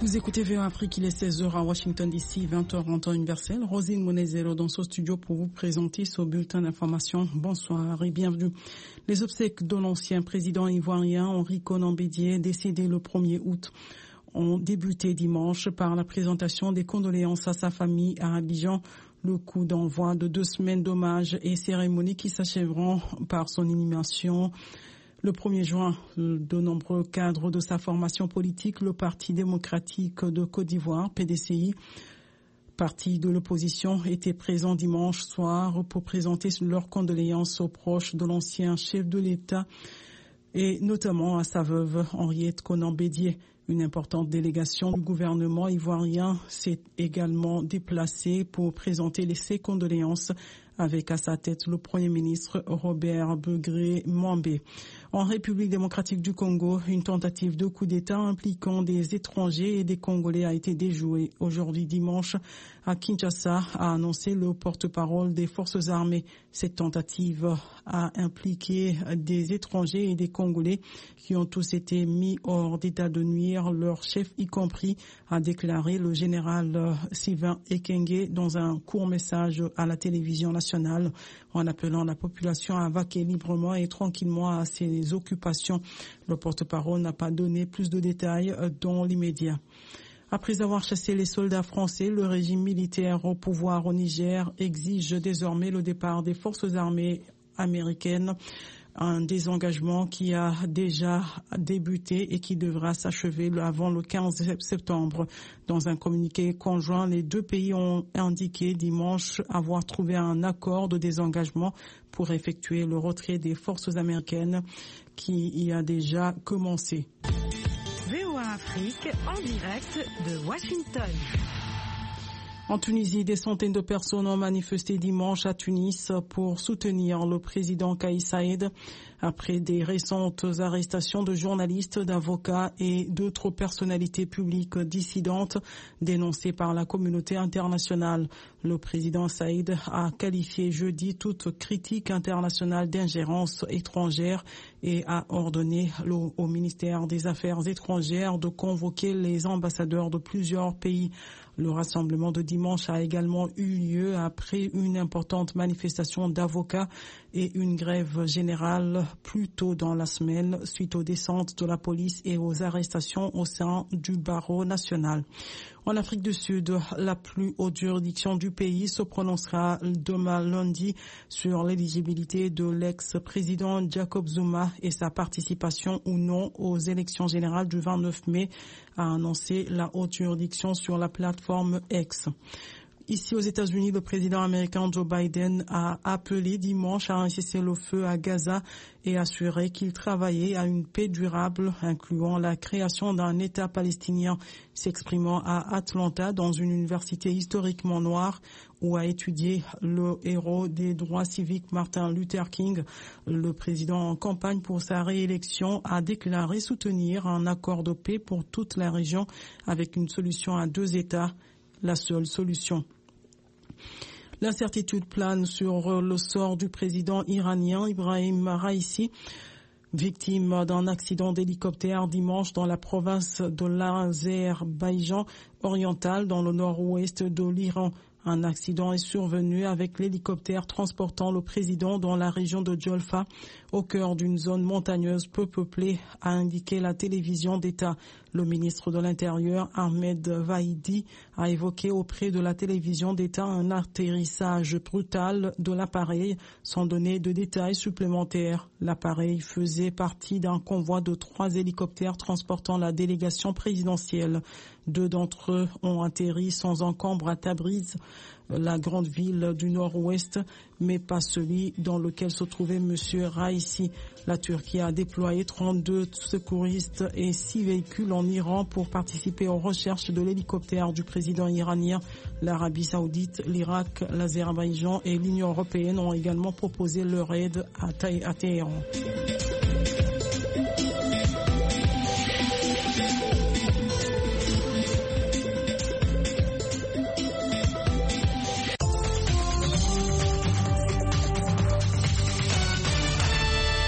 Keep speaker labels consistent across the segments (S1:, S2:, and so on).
S1: Vous écoutez VOA Afrique, il est 16h à Washington DC, 20h en temps universel. Rosine Monezero dans ce studio pour vous présenter ce bulletin d'information. Bonsoir et bienvenue. Les obsèques de l'ancien président ivoirien Henri Konan Bédié, décédé le 1er août, ont débuté dimanche par la présentation des condoléances à sa famille à Abidjan. Le coup d'envoi de 2 semaines d'hommage et cérémonies qui s'achèveront par son inhumation le 1er juin. De nombreux cadres de sa formation politique, le Parti démocratique de Côte d'Ivoire, PDCI, parti de l'opposition, étaient présents dimanche soir pour présenter leurs condoléances aux proches de l'ancien chef de l'État et notamment à sa veuve Henriette Konan Bédié. Une importante délégation du gouvernement ivoirien s'est également déplacée pour présenter ses condoléances avec à sa tête le Premier ministre Robert Begré-Mwambé. En République démocratique du Congo, une tentative de coup d'État impliquant des étrangers et des Congolais a été déjouée aujourd'hui dimanche à Kinshasa, a annoncé le porte-parole des forces armées. Cette tentative a impliqué des étrangers et des Congolais qui ont tous été mis hors d'état de nuire, leur chef y compris, a déclaré le général Sylvain Ekenge dans un court message à la télévision nationale, en appelant la population à vaquer librement et tranquillement à ses occupations. Le porte-parole n'a pas donné plus de détails dans l'immédiat. Après avoir chassé les soldats français, le régime militaire au pouvoir au Niger exige désormais le départ des forces armées américaines. Un désengagement qui a déjà débuté et qui devra s'achever avant le 15 septembre. Dans un communiqué conjoint, les deux pays ont indiqué dimanche avoir trouvé un accord de désengagement pour effectuer le retrait des forces américaines qui y a déjà commencé.
S2: VOA Afrique en direct de Washington.
S1: En Tunisie, des centaines de personnes ont manifesté dimanche à Tunis pour soutenir le président Kais Saied après des récentes arrestations de journalistes, d'avocats et d'autres personnalités publiques dissidentes dénoncées par la communauté internationale. Le président Saïd a qualifié jeudi toute critique internationale d'ingérence étrangère et a ordonné au ministère des Affaires étrangères de convoquer les ambassadeurs de plusieurs pays. Le rassemblement de dimanche a également eu lieu après une importante manifestation d'avocats et une grève générale plus tôt dans la semaine suite aux descentes de la police et aux arrestations au sein du barreau national. En Afrique du Sud, la plus haute juridiction du pays se prononcera demain lundi sur l'éligibilité de l'ex-président Jacob Zuma et sa participation ou non aux élections générales du 29 mai, a annoncé la haute juridiction sur la plateforme X. Ici aux États-Unis, le président américain Joe Biden a appelé dimanche à un cessez-le-feu à Gaza et assuré qu'il travaillait à une paix durable, incluant la création d'un État palestinien. S'exprimant à Atlanta, dans une université historiquement noire, où a étudié le héros des droits civiques Martin Luther King, le président en campagne pour sa réélection a déclaré soutenir un accord de paix pour toute la région avec une solution à 2 États, la seule solution. L'incertitude plane sur le sort du président iranien Ibrahim Raïssi, victime d'un accident d'hélicoptère dimanche dans la province de l'Azerbaïdjan oriental dans le nord-ouest de l'Iran. Un accident est survenu avec l'hélicoptère transportant le président dans la région de Jolfa, au cœur d'une zone montagneuse peu peuplée, a indiqué la télévision d'État. Le ministre de l'Intérieur, Ahmed Vahidi, a évoqué auprès de la télévision d'État un atterrissage brutal de l'appareil, sans donner de détails supplémentaires. L'appareil faisait partie d'un convoi de 3 hélicoptères transportant la délégation présidentielle. 2 d'entre eux ont atterri sans encombre à Tabriz, la grande ville du nord-ouest, mais pas celui dans lequel se trouvait M. Raïssi. La Turquie a déployé 32 secouristes et 6 véhicules en Iran pour participer aux recherches de l'hélicoptère du président iranien. L'Arabie Saoudite, l'Irak, l'Azerbaïdjan et l'Union européenne ont également proposé leur aide à Téhéran.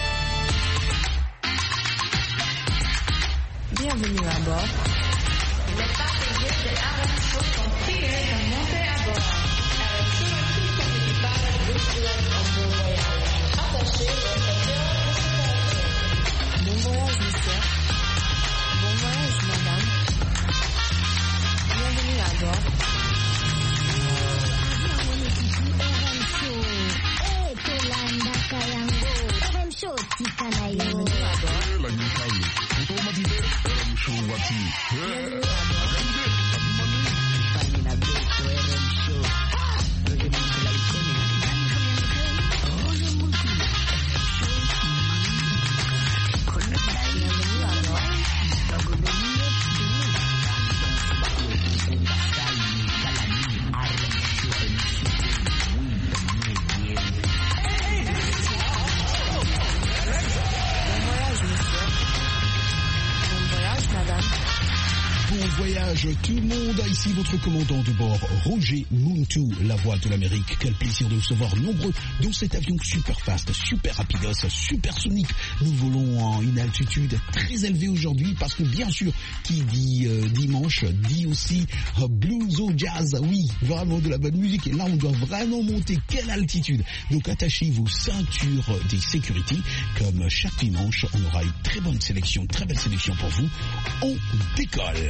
S2: Bienvenue à bord.
S3: Tout le monde, ici votre commandant de bord, Roger Muntu, la voix de l'Amérique. Quel plaisir de vous recevoir nombreux dans cet avion super fast, super rapidos, supersonique. Nous volons à une altitude très élevée aujourd'hui parce que bien sûr, qui dit dimanche, dit aussi blues au jazz. Oui, vraiment de la bonne musique et là on doit vraiment monter. Quelle altitude! Donc attachez vos ceintures de sécurité. Comme chaque dimanche, on aura une très bonne sélection, très belle sélection pour vous. On décolle!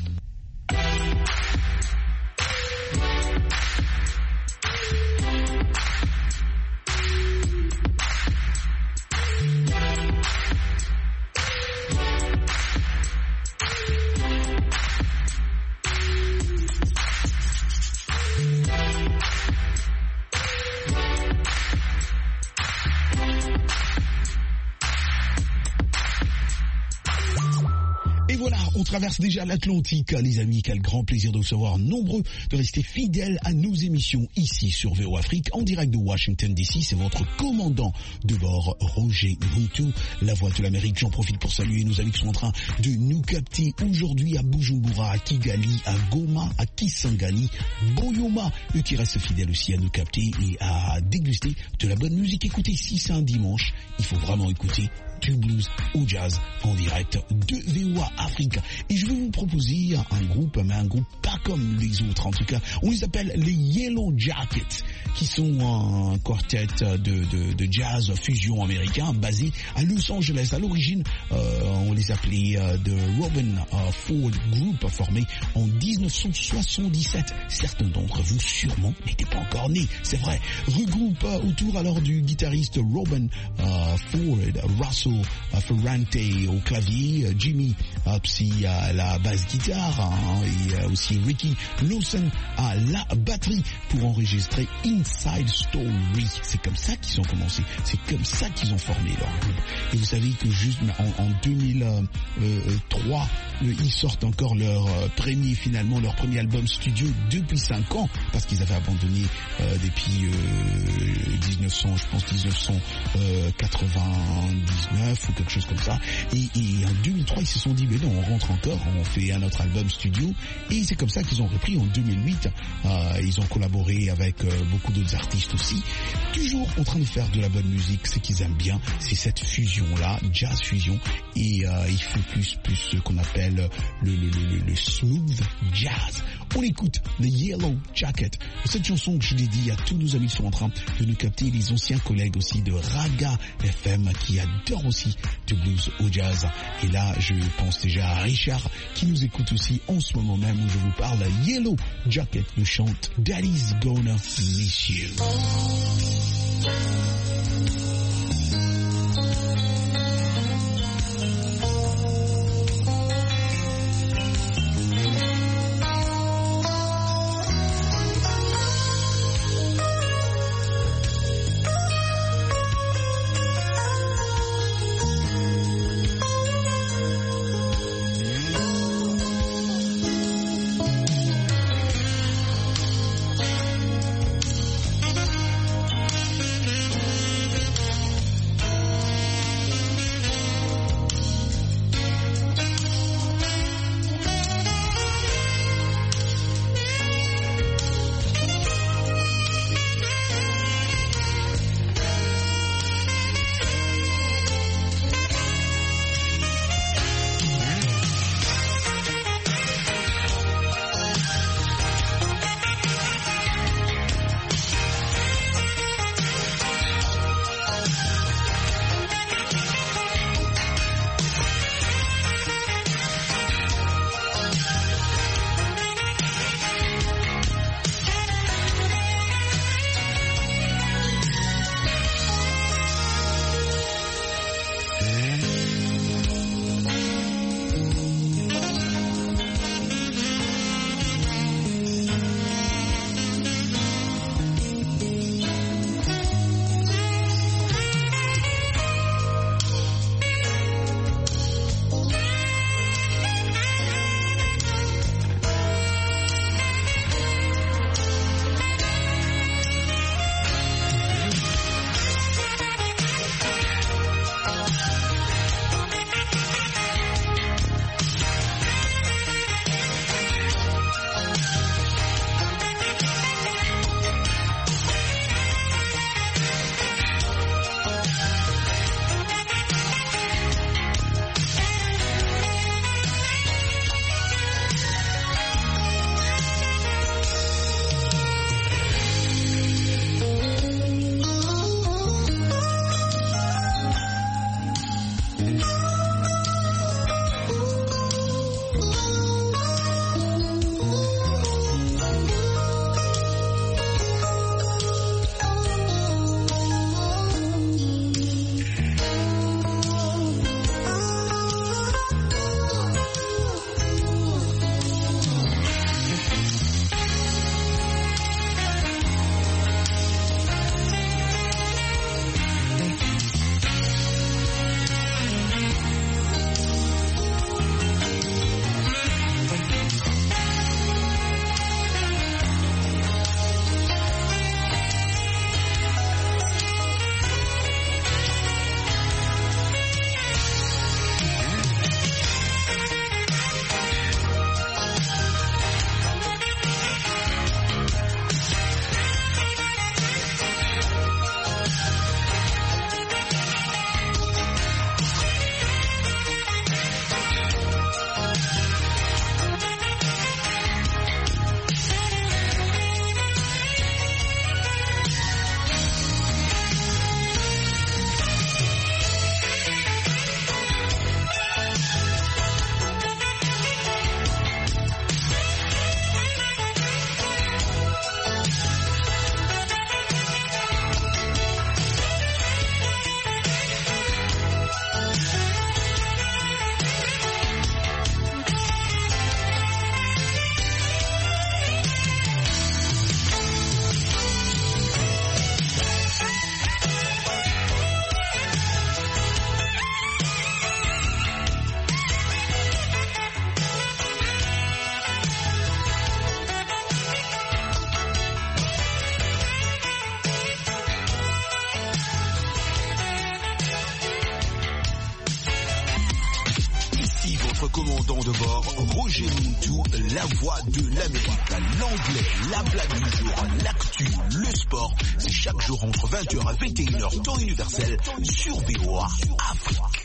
S3: On traverse déjà l'Atlantique, les amis. Quel grand plaisir de vous savoir nombreux, de rester fidèles à nos émissions ici sur VO Afrique, en direct de Washington DC. C'est votre commandant de bord, Roger Muntu, la voix de l'Amérique. J'en profite pour saluer nos amis qui sont en train de nous capter aujourd'hui à Bujumbura, à Kigali, à Goma, à Kisangani, Boyoma, eux qui restent fidèles aussi à nous capter et à déguster de la bonne musique. Écoutez, si c'est un dimanche, il faut vraiment écouter du blues au jazz en direct de VOA Afrique. Et je vais vous proposer un groupe, mais un groupe pas comme les autres. En tout cas, on les appelle les Yellow Jackets, qui sont un quartet de jazz fusion américain basé à Los Angeles. À l'origine, on les appelait The Robin Ford Group, formé en 1977. Certains d'entre vous sûrement n'étaient pas encore nés, c'est vrai. Regroupe autour alors du guitariste Robin Ford, Russell Ferrante au clavier, Jimmy Psy à la basse guitare et aussi Ricky Lawson à la batterie pour enregistrer Inside Story. C'est comme ça qu'ils ont commencé, c'est comme ça qu'ils ont formé leur groupe. Et vous savez que juste en 2003, ils sortent encore leur premier album studio depuis 5 ans parce qu'ils avaient abandonné depuis 1999 ou quelque chose comme ça. Et en 2003, ils se sont dit mais non, on rentre encore, on fait un autre album studio. Et c'est comme ça qu'ils ont repris en 2008. Ils ont collaboré avec beaucoup d'autres artistes aussi. Toujours en train de faire de la bonne musique. Ce qu'ils aiment bien, c'est cette fusion-là, jazz fusion. Et il faut plus ce qu'on appelle le smooth jazz. On écoute The Yellow Jacket. Cette chanson que je dédie à tous nos amis qui sont en train de nous capter, les anciens collègues aussi de Raga FM qui adorent aussi du blues au jazz. Et là, je pense déjà à Richard qui nous écoute aussi en ce moment même où je vous parle. Yellow Jacket nous chante Daddy's Gonna Miss You. Roger Moutou, la voix de l'Amérique, l'anglais, la blague du jour, l'actu, le sport. C'est chaque jour entre 20h à 21h, temps universel, sur VOA Afrique.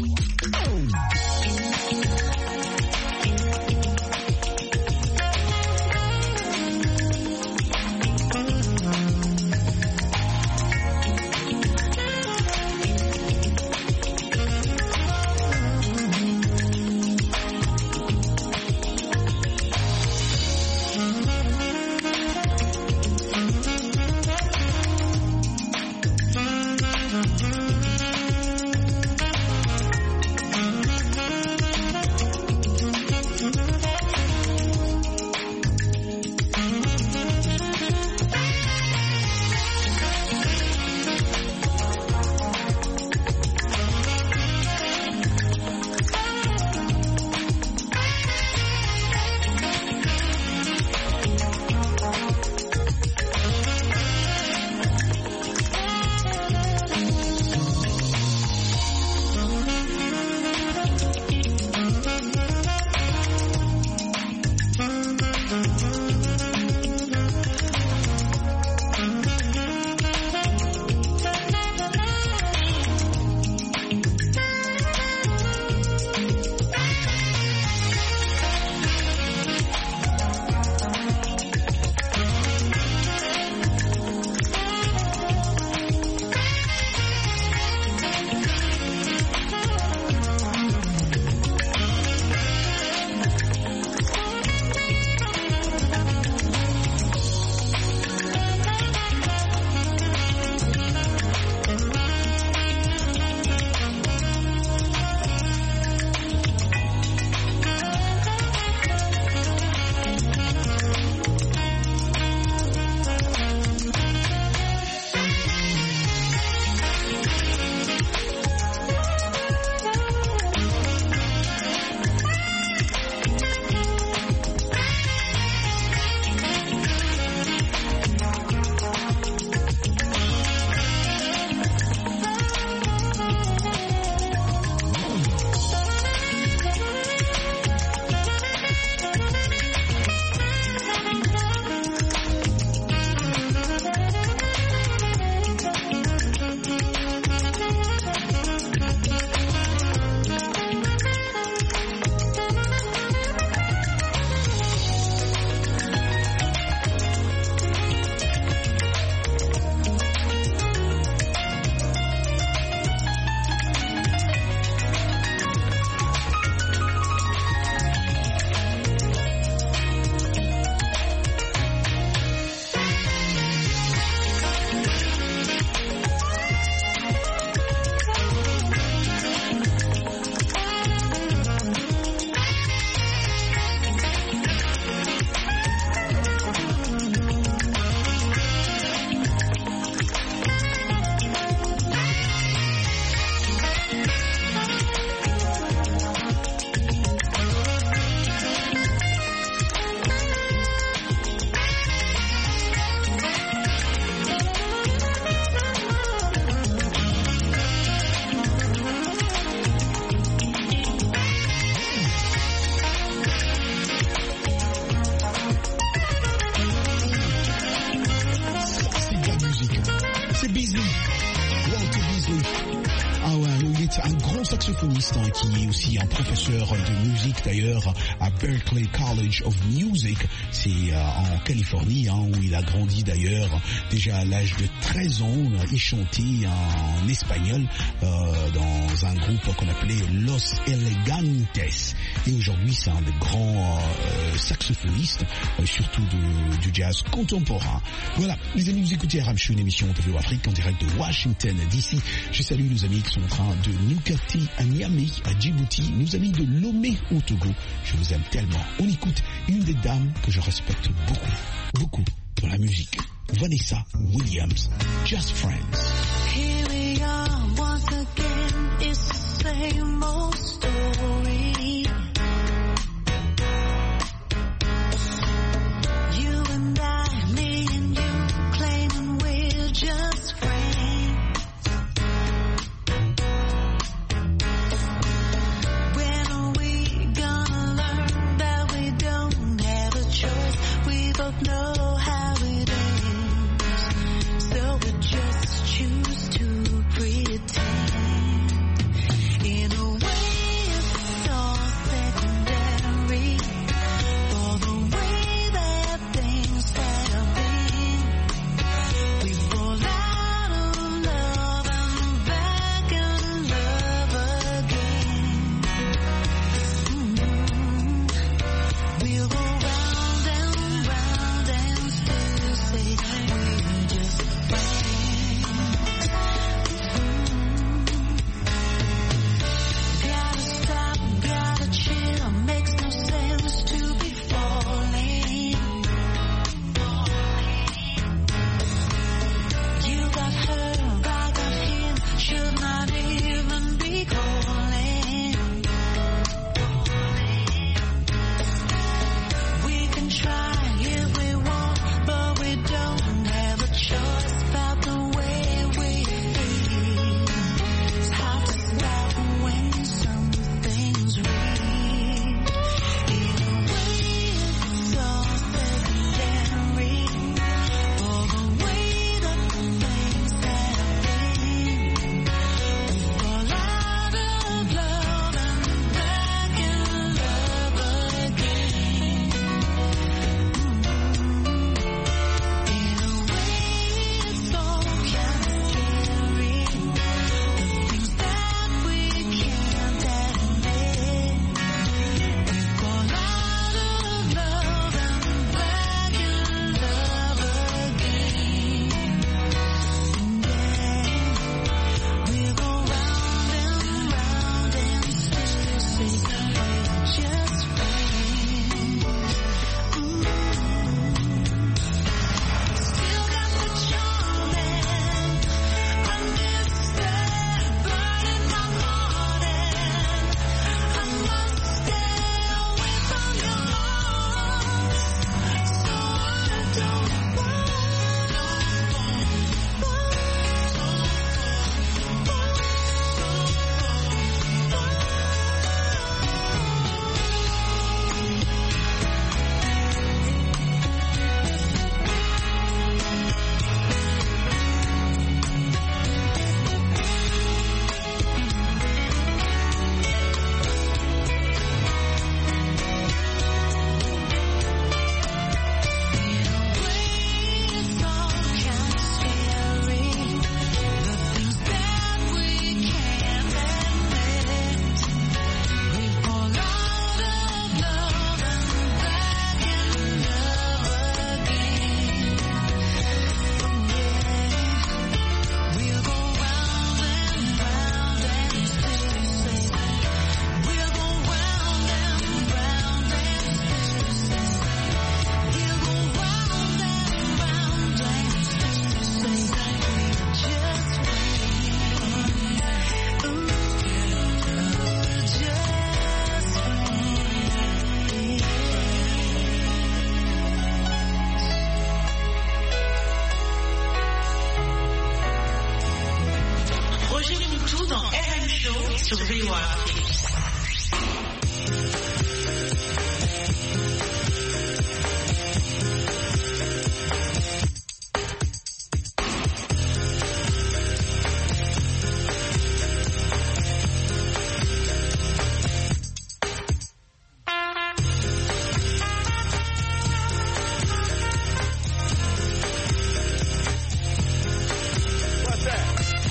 S3: Saxophoniste qui est aussi un professeur de musique d'ailleurs à Berklee College of Music, c'est en Californie où il a grandi d'ailleurs. Déjà à l'âge de 13 ans, il chantait en espagnol dans un groupe qu'on appelait Los Elegantes, et aujourd'hui c'est un des grands saxophonistes, surtout du jazz contemporain. Voilà, les amis, vous écoutez Aramchou, une émission de VOA Afrique en direct de Washington DC. Je salue nos amis qui sont en train de nous capter à Niamey, à Djibouti, nos amis de Lomé au Togo. Je vous aime tellement. On écoute une des dames que je respecte beaucoup dans la musique. Vanessa Williams, Just Friends.
S4: Here we are once again, it's the same old story. You and I, me and you, claiming we're just friends. When are we gonna learn that both know how it ends, so we just choose to pretend. In a way it's all secondary for the way that things have been. We fall out of love and back in love again. We'll go round and round and still say we're just friends. Gotta stop, gotta chill, makes no sense to be falling. You got her, I got him, should not even be calling. We can try if we want, but we don't have a choice about the way we feel. It's hard to stop when something's real. In a way it's all secondary for the way that things have been. We fall out of love and back in love again. In a way it's all kind of scary, the things that we can't admit. We fall out of love and back in love again. We'll go round and round and still say we're just friends. Still got the charm and I miss that burn in my heart, and I must stay away from your arms, so I don't want. It's all kind of scary, the things that we can't admit. We fall out of love and back in love again. We'll go round and round and still say we'll go round and round and still say we'll go round and round and still say we're just friends. Ooh, just friends.
S2: Roger Moutou dans RM Show sur VOA Afrique.
S5: What's that?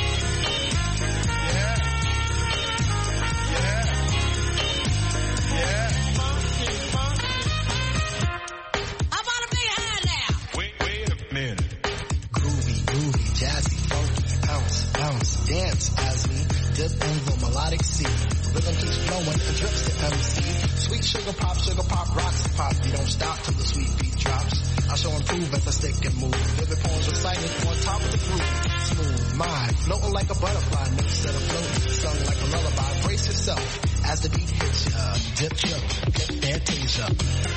S6: Sugar pop, rocks and pop. You don't stop till the sweet beat drops. I shall improve as I stick and move. Vivid poems recited on top of the groove. Smooth mind, floating like a butterfly. Notes that are floating, sung like a lullaby. Brace yourself as the beat hits ya. Dip ya, get there, tease ya.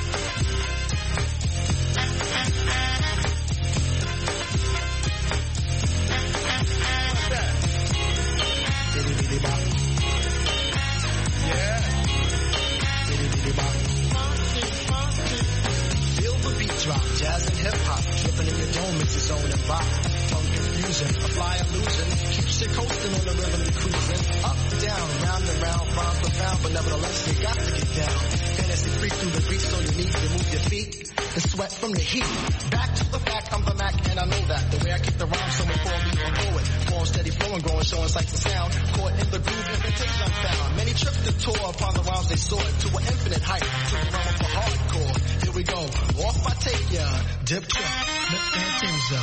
S5: What's that?
S6: Bitty bitty bop.
S5: Yeah.
S6: Bitty bitty bop. Feel the beat drop. Jazz and hip hop, dripping in your dome, it's its own and rock. Tongue confusion, a fly illusion. Keeps you coasting on the rhythm and cruising. Up, down, round and round, rhymes profound, but nevertheless you got to get down. Fantasy freak through the beat, so you need to move your feet and sweat from the heat. Back to the fact, I'm the Mac and I know that. The way I kick the rhyme, someone call me a poet. Form steady flowing, growing, showing sights and sound. Caught in the groove, invitation I'm found. Many tripped the tour upon the rhymes they soared to an infinite height. Took the realm for hardcore. Here we go, off I take ya. Dip trip, flip Fantasia.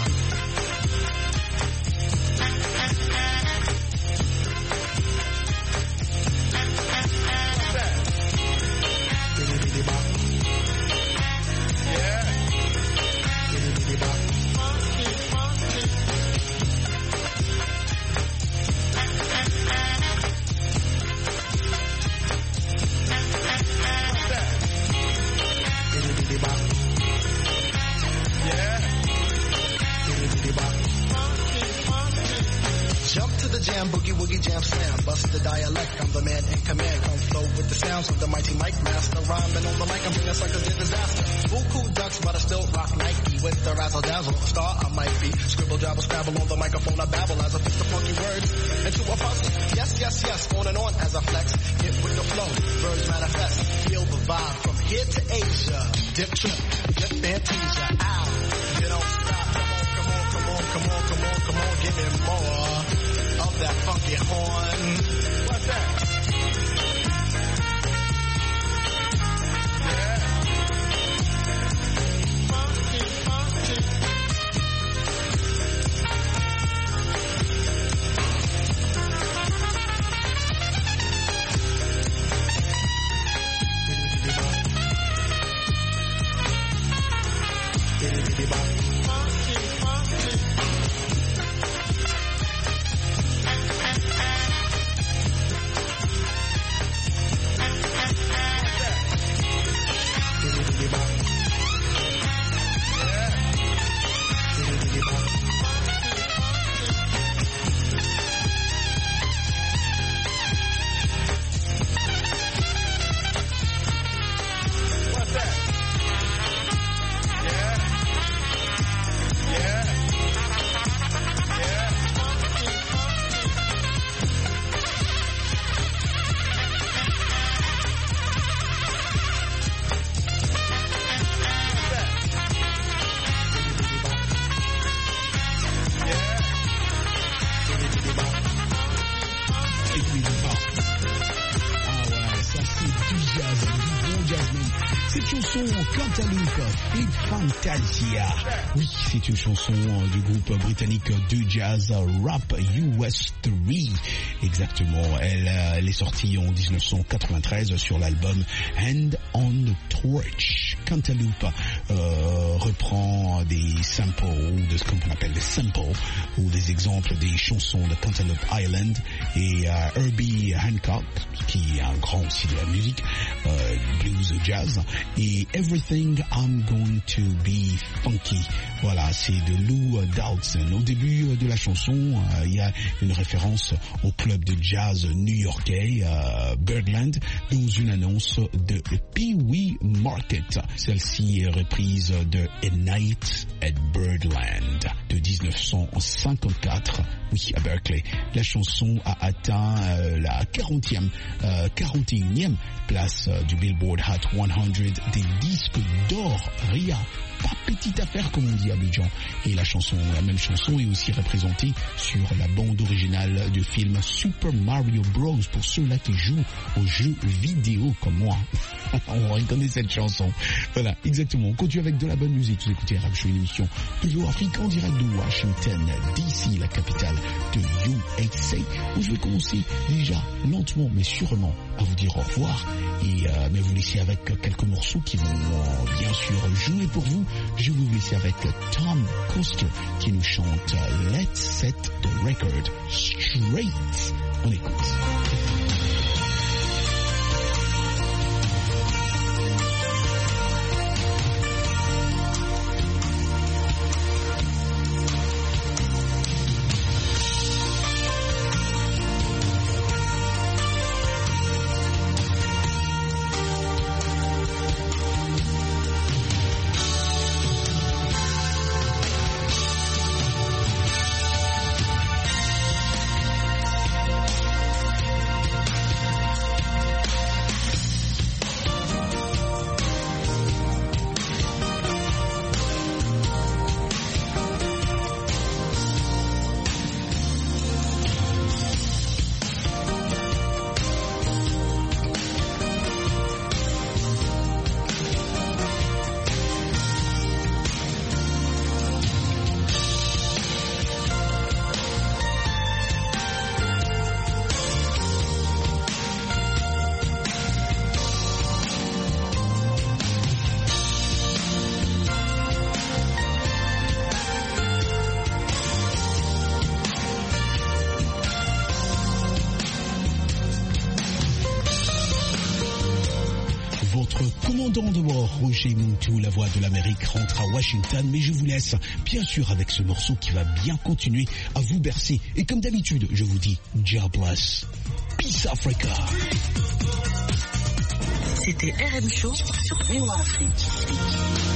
S6: Jam, boogie woogie jam slam, bust the dialect, I'm the man in command, come flow with the sounds of the mighty mic master, rhyming on the mic, I'm bringing suckers in disaster, buku ducks, but I still rock Nike, with the razzle dazzle, a star I might be, scribble jabble scrabble on the microphone, I babble as I fix the funky words, into a puzzle, yes, yes, yes, on and on as I flex, hit with the flow, birds manifest, feel the vibe, from here to Asia, dip trip, dip Fantasia, ow, you don't stop, come on, give me more. Of that funky horn. What's that? Fantasia. Oui, c'est une chanson du groupe britannique de jazz Rap US 3. Exactement. Elle est sortie en 1993 sur l'album Hand on the Torch. Cantaloupe reprend des samples, ou de ce qu'on appelle des samples, ou des exemples des chansons de Cantaloupe Island et Herbie Hancock, qui est un grand aussi de la musique, blues jazz, et Everything I'm Going to Be Funky. Voilà, c'est de Lou Dowdson. Au début de la chanson, il y a une référence au club de jazz new-yorkais Birdland dans une annonce de Pee-wee Market. Celle-ci est reprise de A Night at Birdland de 1954. Oui, à Berkeley. La chanson a atteint la 41e place du Billboard Hot 100 des disques d'or. Ria, pas petite affaire comme on dit à Abidjan. Et la même chanson est aussi représentée sur la bande originale du film Super Mario Bros. Pour ceux-là qui jouent aux jeux vidéo comme moi. On reconnaît cette chanson. Voilà, exactement. On continue avec de la bonne musique. Vous écoutez Rap Show, une émission de VO Afrique en direct de Washington DC, la capitale de USA, où je vais commencer déjà lentement mais sûrement à vous dire au revoir et mais vous laisser avec quelques morceaux qui vont bien sûr jouer pour vous. Je vais vous laisser avec Tom Coster qui nous chante Let's Set the Record Straight. On écoute.
S3: alors Roger Muntu, la voix de l'Amérique, rentre à Washington, mais je vous laisse bien sûr avec ce morceau qui va bien continuer à vous bercer. Et comme d'habitude, je vous dis God bless. Peace Africa.
S2: C'était RM Show sur VOA Afrique.